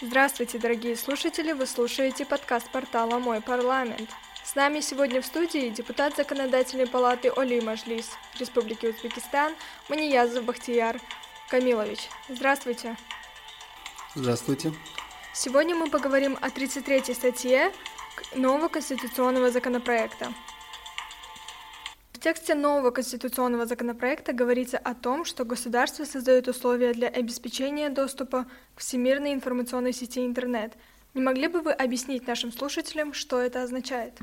Здравствуйте, дорогие слушатели! Вы слушаете подкаст портала «Мой парламент». С нами сегодня в студии депутат Законодательной палаты Олий Маджлис Республики Узбекистан Маниязов Бахтияр Камилович. Здравствуйте! Здравствуйте! Сегодня мы поговорим о 33-й статье нового конституционного законопроекта. В тексте нового конституционного законопроекта говорится о том, что государство создает условия для обеспечения доступа к всемирной информационной сети интернет. Не могли бы вы объяснить нашим слушателям, что это означает?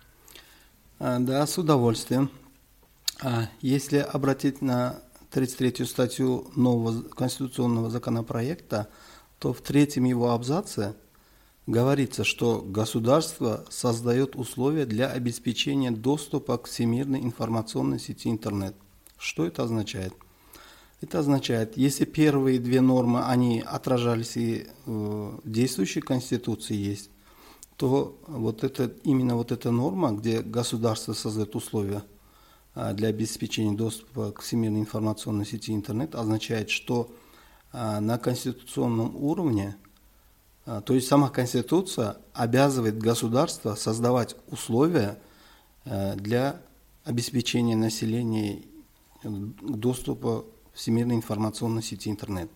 Да, с удовольствием. Если обратить на 33-ю статью нового конституционного законопроекта, то в третьем его абзаце говорится, что государство создает условия для обеспечения доступа к всемирной информационной сети интернет. Что это означает? Это означает, если первые две нормы, они отражались и в действующей Конституции есть, то именно эта норма, где государство создает условия для обеспечения доступа к всемирной информационной сети интернет, означает, что на конституционном уровне, то есть сама Конституция обязывает государство создавать условия для обеспечения населения доступа к всемирной информационной сети интернет.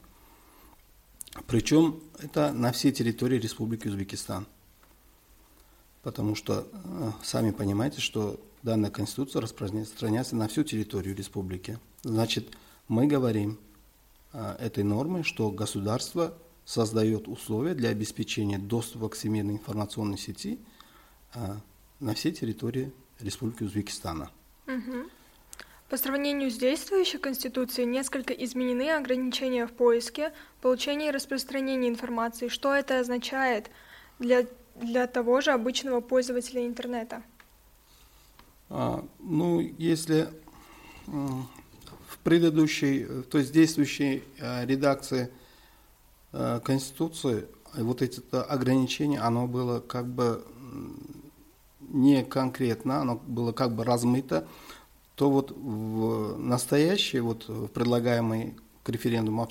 Причем это на всей территории Республики Узбекистан. Потому что сами понимаете, что данная Конституция распространяется на всю территорию республики. Значит, мы говорим этой нормой, что государство создает условия для обеспечения доступа к всемирной информационной сети на всей территории Республики Узбекистана. По сравнению с действующей Конституцией несколько изменены ограничения в поиске, получении и распространении информации. Что это означает для того же обычного пользователя интернета? Если в предыдущей, то есть действующей редакции Конституции, это ограничение, оно было как бы не конкретно, оно было как бы размыто, то в настоящей, в предлагаемой к референдуму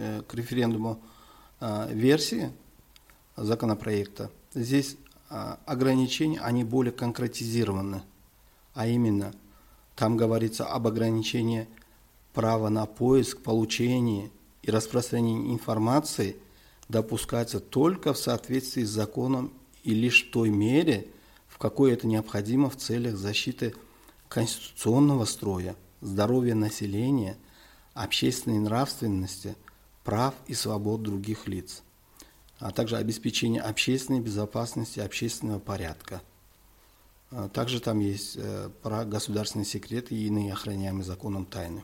версии законопроекта, здесь ограничения, они более конкретизированы, а именно там говорится об ограничении права на поиск, получение и распространение информации допускается только в соответствии с законом и лишь в той мере, в какой это необходимо в целях защиты конституционного строя, здоровья населения, общественной нравственности, прав и свобод других лиц, а также обеспечения общественной безопасности, общественного порядка. Также там есть про государственные секреты и иные охраняемые законом тайны.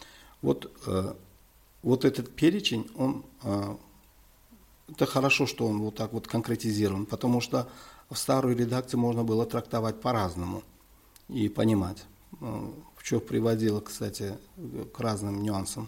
Этот перечень, это хорошо, что он так конкретизирован, потому что в старой редакции можно было трактовать по-разному и понимать, что приводило, кстати, к разным нюансам.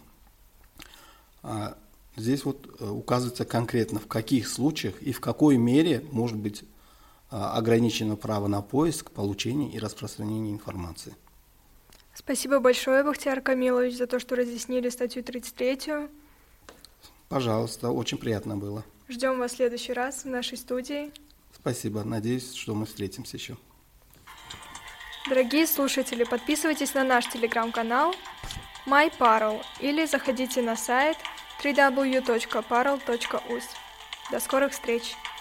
Здесь указывается конкретно, в каких случаях и в какой мере может быть ограничено право на поиск, получение и распространение информации. Спасибо большое, Бахтияр Камилович, за то, что разъяснили статью 33. Пожалуйста, очень приятно было. Ждем вас в следующий раз в нашей студии. Спасибо, надеюсь, что мы встретимся еще. Дорогие слушатели, подписывайтесь на наш телеграм-канал MyParl или заходите на сайт www.parl.uz. До скорых встреч!